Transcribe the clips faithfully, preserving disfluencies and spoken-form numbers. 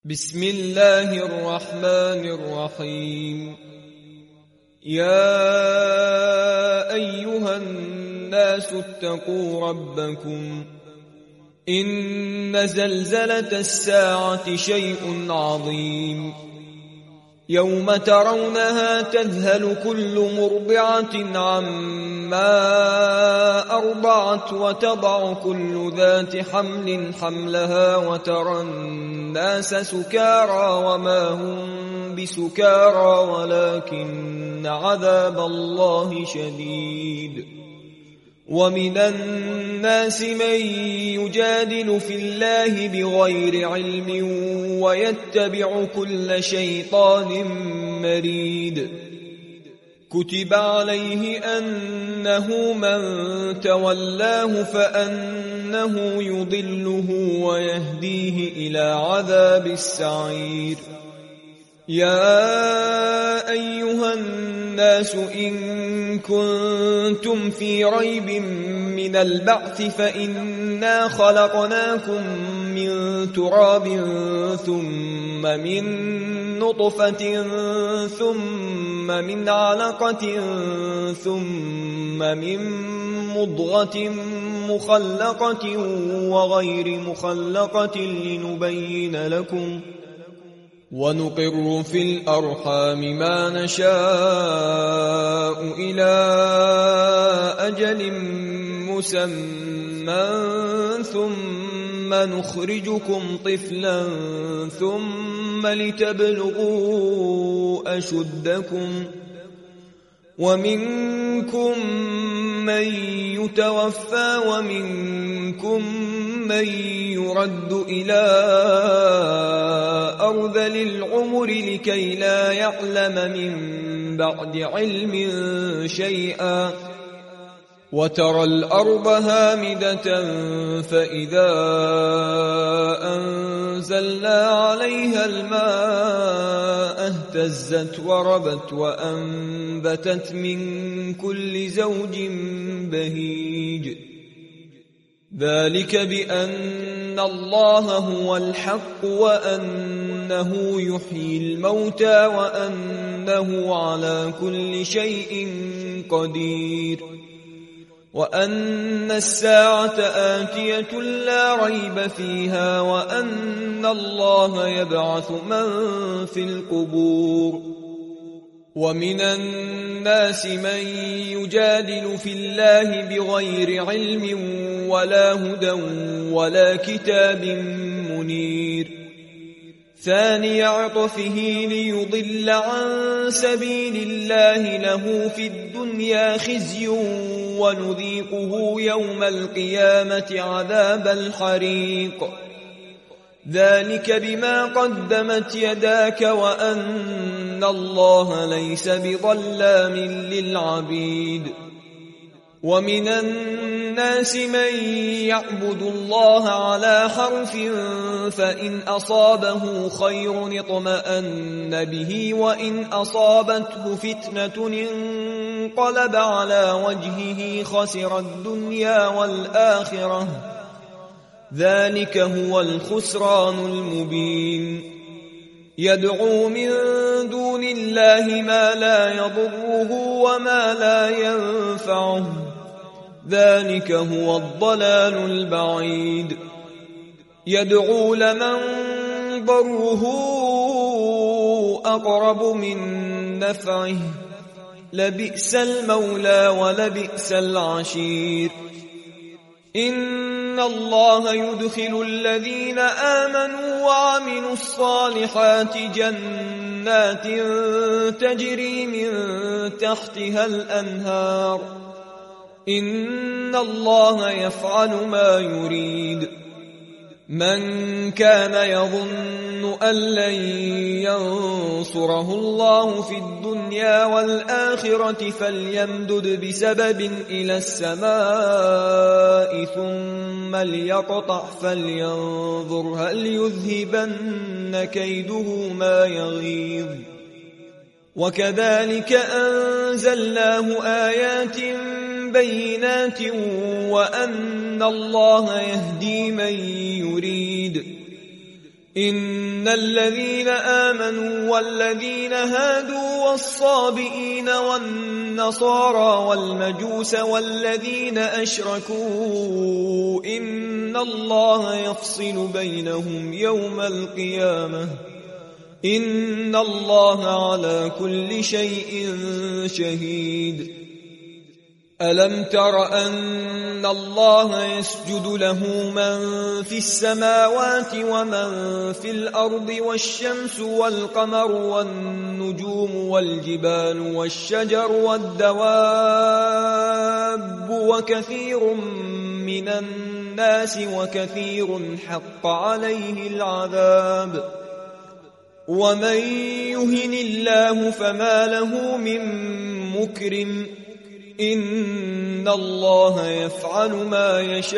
بسم الله الرحمن الرحيم. يا أيها الناس اتقوا ربكم إن زلزلة الساعة شيء عظيم يوم ترونها تذهل كل مرضعة عما أرضعت وتضع كل ذات حمل حملها وترى الناس سكارى وما هم بسكارى ولكن عذاب الله شديد. ومن الناس من يجادل في الله بغير علم ويتبع كل شيطان مريد. كتب عليه أنه من تولاه فأنه يضله ويهديه إلى عذاب السعير. يا أيها الناس إن كنتم في ريب من البعث فإنا خلقناكم من تراب ثم من نطفة ثم من علقة ثم من مضغة مخلقة وغير مخلقة لنبين لكم ونقر في الأرحام ما نشاء إلى أجل مسمى ثم نخرجكم طفلا ثم لتبلغوا أشدكم ومنكم من يتوفى ومنكم من يرد إلى أرذل العمر لكي لا يعلم من بعد علم شيئا. وترى الأرض هامدة فإذا أنزلنا عليها الماء اهتزت وربت وأنبتت من كل زوج بهيج. ذلك بأن الله هو الحق وأنه يحيي الموتى وأنه على كل شيء قدير وأن الساعة آتية لا ريب فيها وأن الله يبعث من في القبور. ومن الناس من يجادل في الله بغير علم ولا هدى ولا كتاب منير. ثاني عطفه ليضل عن سبيل الله له في الدنيا خزي ونذيقه يوم القيامة عذاب الحريق. ذلك بما قدمت يداك وأن الله ليس بظلام للعبيد. ومن الناس من يعبد الله على حرف فإن أصابه خير اطمأن به وإن أصابته فتنة انقلب على وجهه خسر الدنيا والآخرة. ذلك هو الخسران المبين. يدعو من دون الله ما لا يضره وما لا ينفعه. ذلك هو الضلال البعيد. يدعو لمن ضره أقرب من نفعه. لبئس المولى ولبئس العشير. إن الله يدخل الذين آمنوا وعملوا الصالحات جنات تجري من تحتها الأنهار. إن الله يفعل ما يريد. من كان يظن أن لن ينصره الله في الدنيا والآخرة فليمدد بسبب إلى السماء ثم ليقطع فلينظر هل يذهبن كيده ما يغيظ. وكذلك أنزلناه آيات بينات وأن الله يهدي من يريد إن الذين آمنوا والذين هادوا والصابئين والنصارى والمجوس والذين أشركوا إن الله يفصل بينهم يوم القيامة إن الله على كل شيء شهيد. ألم تر أن الله يسجد له من في السماوات ومن في الأرض والشمس والقمر والنجوم والجبال والشجر والدواب وكثير من الناس وكثير حق عليه العذاب ومن يهن الله فما له من مكرم إن الله يفعل ما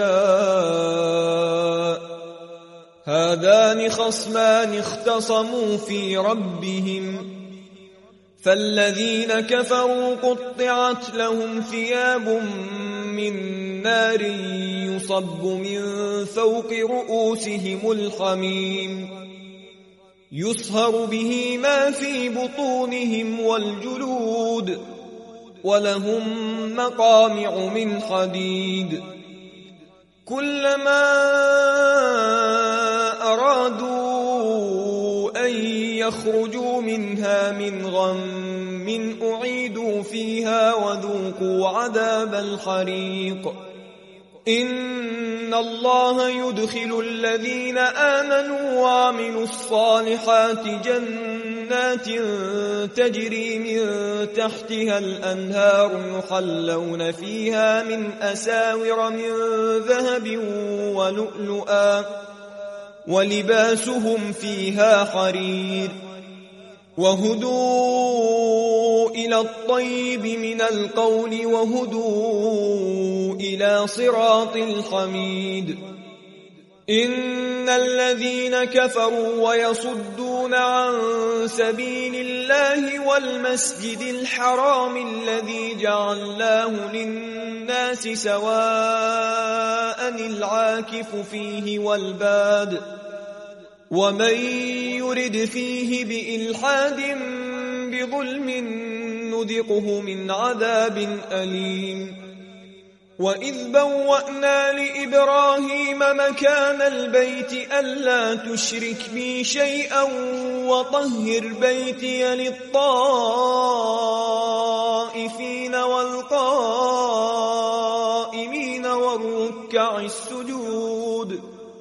يشاء. هذان خصمان اختصموا في ربهم فالذين كفروا قطعت لهم ثياب من نار يصب من فوق رؤوسهم الحميم يصهر به ما في بطونهم والجلود ولهم مقامع من حديد كلما أرادوا أن يخرجوا منها من غم أعيدوا فيها وذوقوا عذاب الحريق. إن الله يدخل الذين آمنوا وعملوا الصالحات جنات تجري من تحتها الأنهار يحلون فيها من أساور من ذهب ولؤلؤا ولباسهم فيها حرير وهدوا إلى الطيب من القول وهدوا إلى صراط الحميد. إن الذين كفروا ويصدون عن سبيل الله والمسجد الحرام الذي جعلناه للناس سواء العاكف فيه والباد ومن يرد فيه بإلحاد بظلم نذقه من عذاب أليم. وإذ بوأنا لإبراهيم مكان البيت ألا تشرك بي شيئا وطهر بيتي للطائفين والقائمين والركع السجود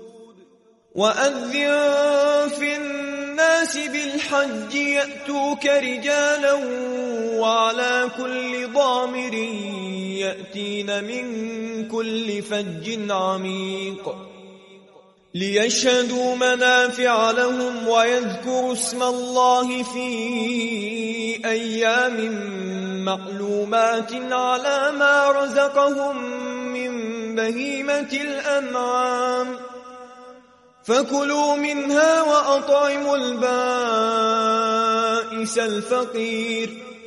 وأذن في الناس بالحج يأتوك رجالا وعلى كل ضامر يأتين من كل فج عميق ليشهدوا منافع لهم ويذكروا اسم الله في أيام معلومات على ما رزقهم من بهيمة الأنعام فكلوا منها وأطعموا البائس الفقير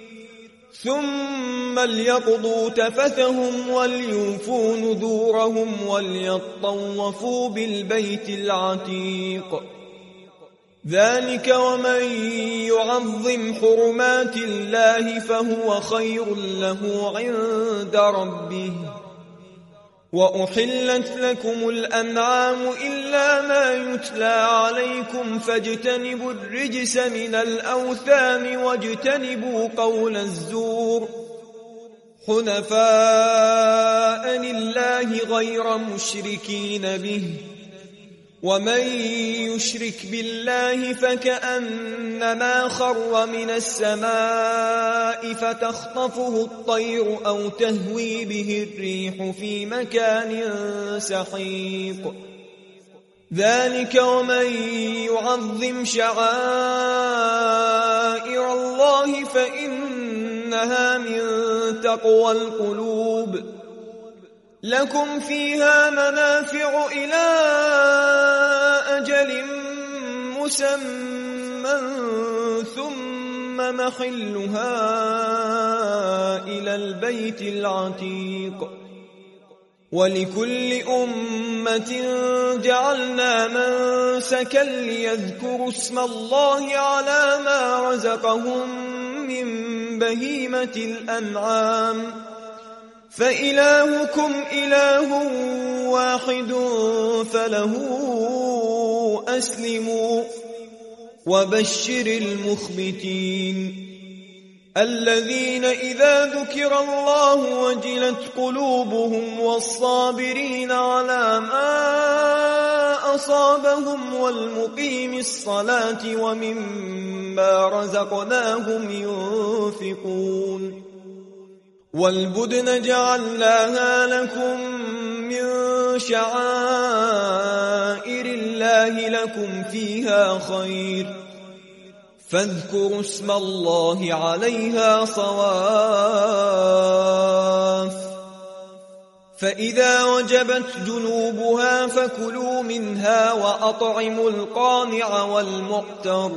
ثم ليقضوا تفثهم وليوفوا نذورهم وليطوفوا بالبيت العتيق. ذلك ومن يعظم حرمات الله فهو خير له عند ربه. وأحلت لكم الأنعام إلا ما يتلى عليكم فاجتنبوا الرجس من الأوثان واجتنبوا قول الزور حنفاء لله غير مشركين به ومن يشرك بالله فكأنما خر من السماء فتخطفه الطير أو تهوي به الريح في مكان سحيق. ذلك ومن يعظم شعائر الله فإنها من تقوى القلوب. لكم فيها منافع إلى أجل مسمى ثم محلها إلى البيت العتيق. ولكل أمة جعلنا منسكا ليذكروا اسم الله على ما رزقهم من بهيمة الأنعام فإلهكم إله واحد فله أسلموا وبشر المخبتين الذين إذا ذكر الله وجلت قلوبهم والصابرين على ما أصابهم والمقيم الصلاة ومما رزقناهم ينفقون والبدن جعلناها لكم من شعائر الله لكم فيها خير فاذكروا اسم الله عليها صواف فإذا وجبت جنوبها فكلوا منها وأطعموا القانع والمعتر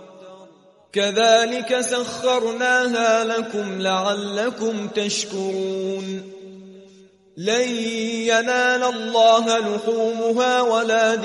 كذلك سخرناها لكم لعلكم تشكرون لن ينال الله لحومها ولا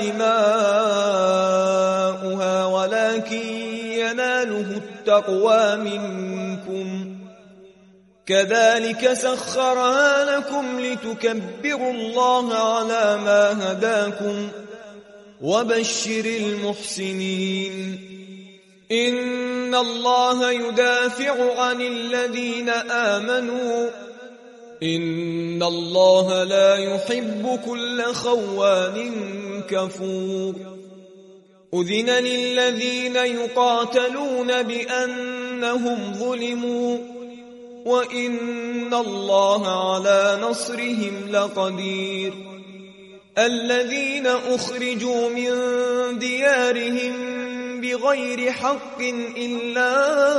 دماؤها ولكن يناله التقوى منكم كذلك سخرها لكم لتكبروا الله على ما هداكم وبشر المحسنين إن الله يدافع عن الذين آمنوا إن الله لا يحب كل خوان كفور أذن للذين يقاتلون بأنهم ظلموا وإن الله على نصرهم لقدير الذين أخرجوا من ديارهم بغير حق إلا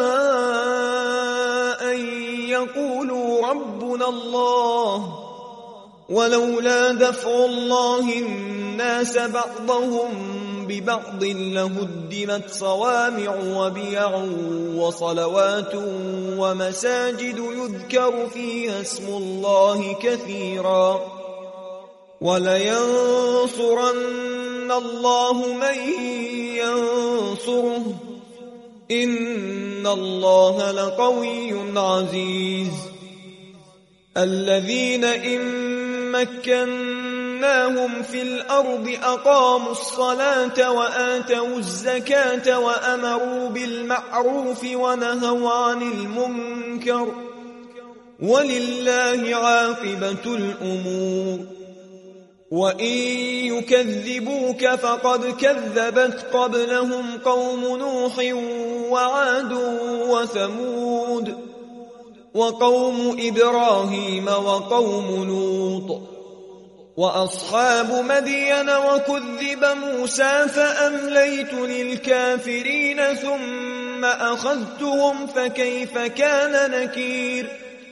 أن يقولوا ربنا الله ولولا دفع الله الناس بعضهم ببعض لهدمت صوامع وبيع وصلوات ومساجد يذكر فيها اسم الله كثيرا ولينصرن الله من ينصره إن الله لقوي عزيز الذين إن مكناهم في الأرض أقاموا الصلاة وآتوا الزكاة وأمروا بالمعروف ونهوا عن المنكر ولله عاقبة الأمور وإن يكذبوك فقد كذبت قبلهم قوم نوح وعاد وثمود وقوم إبراهيم وقوم لوط وأصحاب مدين وكذب موسى فأمليت للكافرين ثم أخذتهم فكيف كان نكير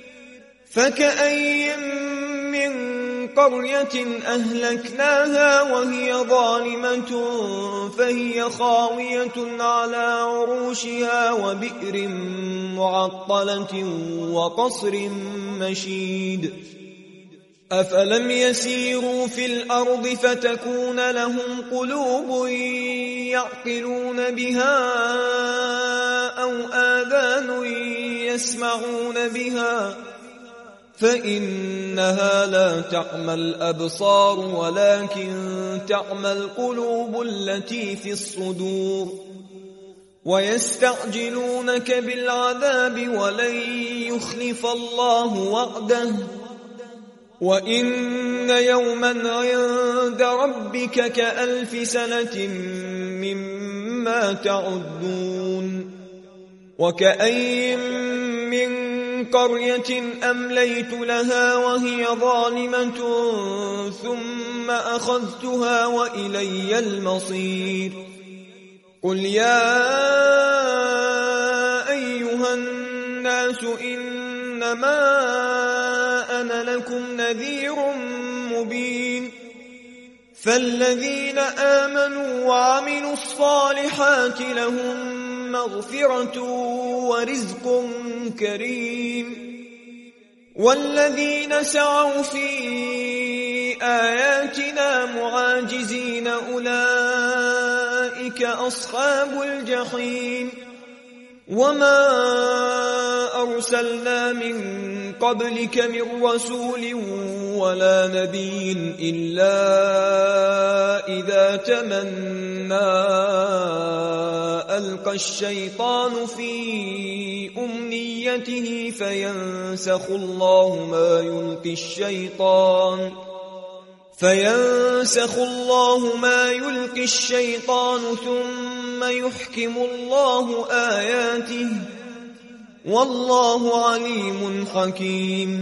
فكأي من قرية أهلكناها وهي ظالمة فهي خاوية على عروشها وبئر معطلة وقصر مشيد أفلم يسيروا في الأرض فتكون لهم قلوب يعقلون بها أو آذان يسمعون بها فإنها لا تعمى الأبصار ولكن تعمى القلوب التي في الصدور ويستعجلونك بالعذاب ولن يخلف الله وعده وإن يوما عند ربك كألف سنة مما تعدون وكأي من قرية أمليت لها وهي ظالمة ثم أخذتها وإلي المصير قل يا أيها الناس إنما أنا لكم نذير مبين فالذين آمنوا وعملوا الصالحات لهم مغفرة ورزق كريم والذين سعوا في بآياتنا معاجزين أولئك أصحاب الجحيم وما أرسلنا من قبلك من رسول ولا نبي إلا إذا تمنى ألقى الشيطان في أمنيته فينسخ الله ما يلقي الشيطان فينسخ الله ما يلقي الشيطان ثم يحكم الله آياته والله عليم حكيم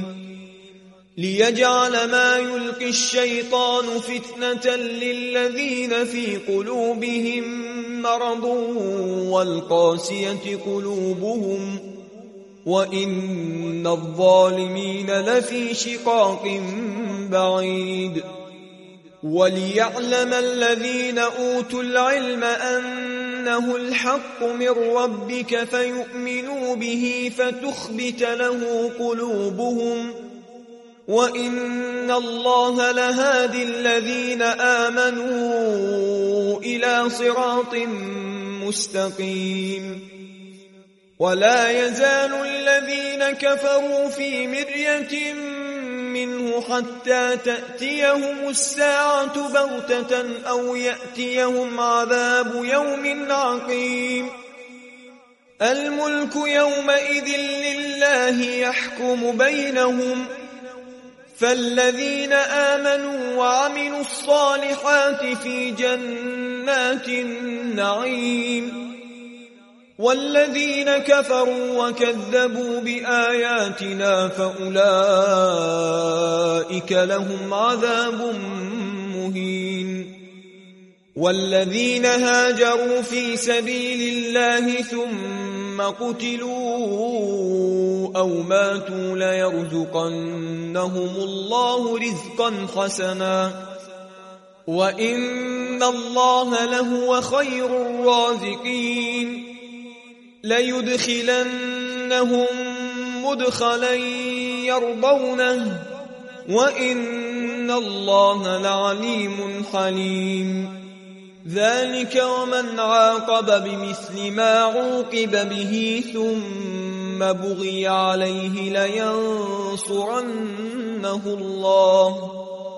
ليجعل ما يلقي الشيطان فتنة للذين في قلوبهم مرض والقاسية قلوبهم وإن الظالمين لفي شقاق بعيد وليعلم الذين أوتوا العلم أنه الحق من ربك فيؤمنوا به فتخبت له قلوبهم وإن الله لهادي الذين آمنوا إلى صراط مستقيم ولا يزال الذين كفروا في مرية منه حتى تأتيهم الساعة بغتة أو يأتيهم عذاب يوم عقيم الملك يومئذ لله يحكم بينهم فالذين آمنوا وعملوا الصالحات في جنات النعيم والذين كفروا وكذبوا بآياتنا فأولئك لهم عذاب مهين والذين هاجروا في سبيل الله ثم قتلوا أو ماتوا ليرزقنهم الله رزقا حسنا وإن الله لهو خير الرازقين ليدخلنهم مدخلا يرضونه وإن الله لعليم حليم ذلك ومن عاقب بمثل ما عوقب به ثم بغي عليه لينصرنه الله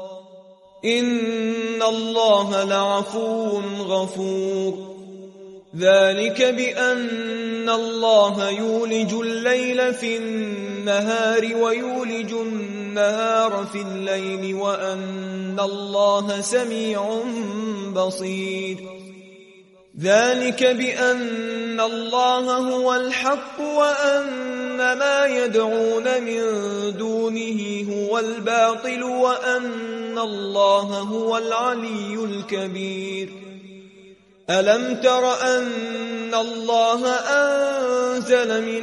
إن الله لعفو غفور ذلك بأن الله يولج الليل في النهار ويولج النهار في الليل وأن الله سميع بصير ذلك بأن الله هو الحق وأن ما يدعون من دونه هو الباطل وأن الله هو العلي الكبير ألم تر أن الله أنزل من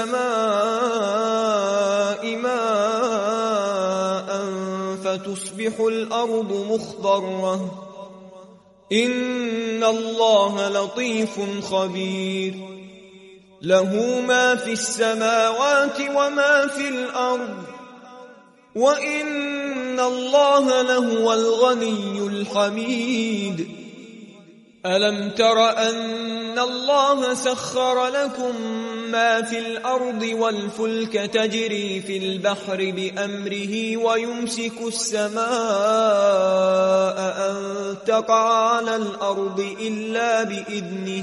السماء ماء فتصبح الأرض مخضرة إن الله لطيف خبير له ما في السماوات وما في الأرض وإن الله لهو الغني الحميد ألم تر أن الله سخر لكم ما في الأرض والفلك تجري في البحر بأمره ويمسك السماء أن تقع على الأرض إلا بإذنه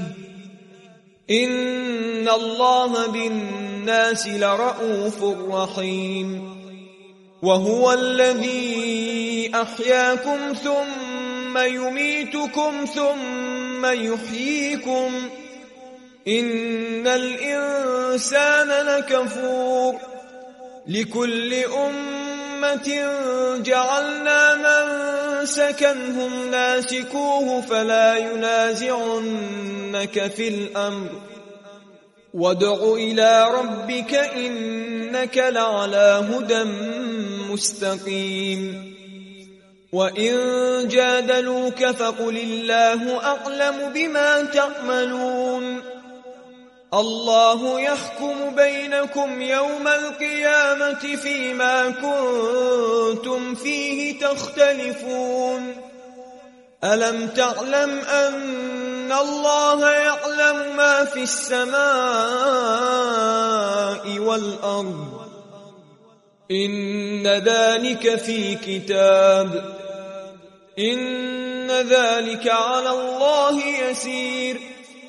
إن الله بالناس لرءوف رحيم وهو الذي أحياكم ثم يميتكم ثم يحييكم إن الإنسان لكفور لكل أمة جعلنا من سكنهم ناسكوه فلا ينازعنك في الأمر وادع إلى ربك إنك لعلى هدى مستقيم وإن جادلوك فقل الله أعلم بما تعملون الله يحكم بينكم يوم القيامة فيما كنتم فيه تختلفون ألم تعلم أن الله يعلم ما في السماء والأرض إن ذلك في كتاب إن ذلك على الله يسير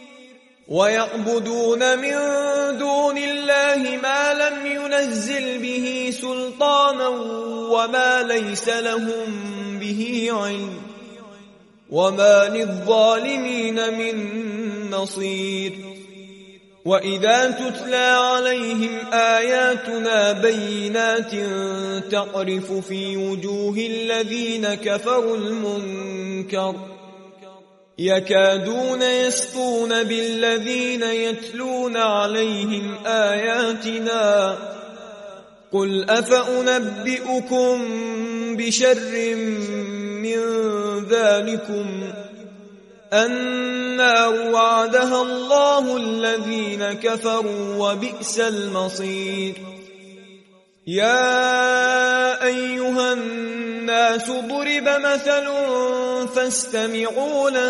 ويعبدون من دون الله ما لم ينزل به سلطانا وما ليس لهم به علم وما للظالمين من نصير وإذا تتلى عليهم آياتنا بينات تعرف في وجوه الذين كفروا المنكر يكادون يسطون بالذين يتلون عليهم آياتنا قل أفأنبئكم بشر من ذلكم النار وعدها الله الذين كفروا وبئس المصير يا أيها الناس ضرب مثل فاستمعوا له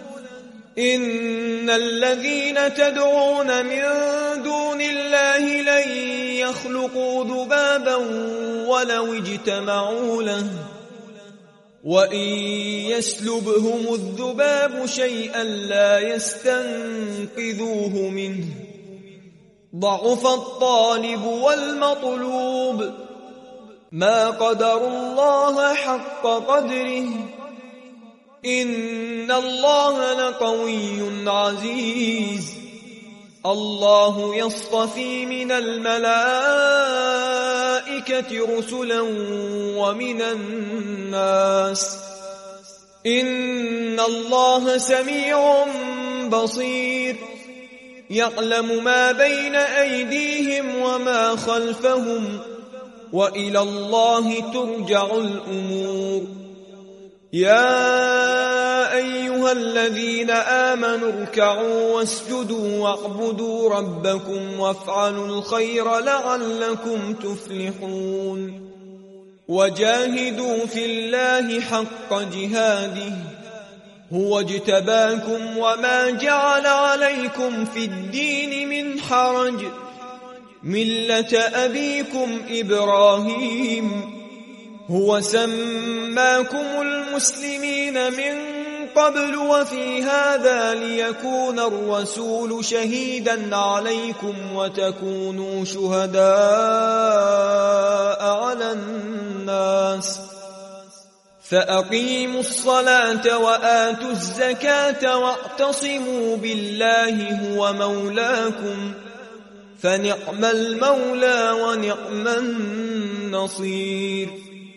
إن الذين تدعون من دون الله لن يخلقوا ذبابا ولو اجتمعوا له وإن يسلبهم الذباب شيئا لا يستنقذوه منه ضعف الطالب والمطلوب ما قدر الله حق قدره إن الله لقوي عزيز الله يصطفي من الملائكة رسلا ومن الناس إن الله سميع بصير يعلم ما بين أيديهم وما خلفهم وإلى الله ترجع الأمور يا أيها الذين آمنوا اركعوا واسجدوا واعبدوا ربكم وافعلوا الخير لعلكم تفلحون وجاهدوا في الله حق جهاده هو اجتباكم وما جعل عليكم في الدين من حرج ملة أبيكم إبراهيم هو سماكم المسلمين من قبل وفي هذا ليكون الرسول شهيدا عليكم وتكونوا شهداء على الناس فأقيموا الصلاة وآتوا الزكاة واعتصموا بالله هو مولاكم فنعم المولى ونعم النصير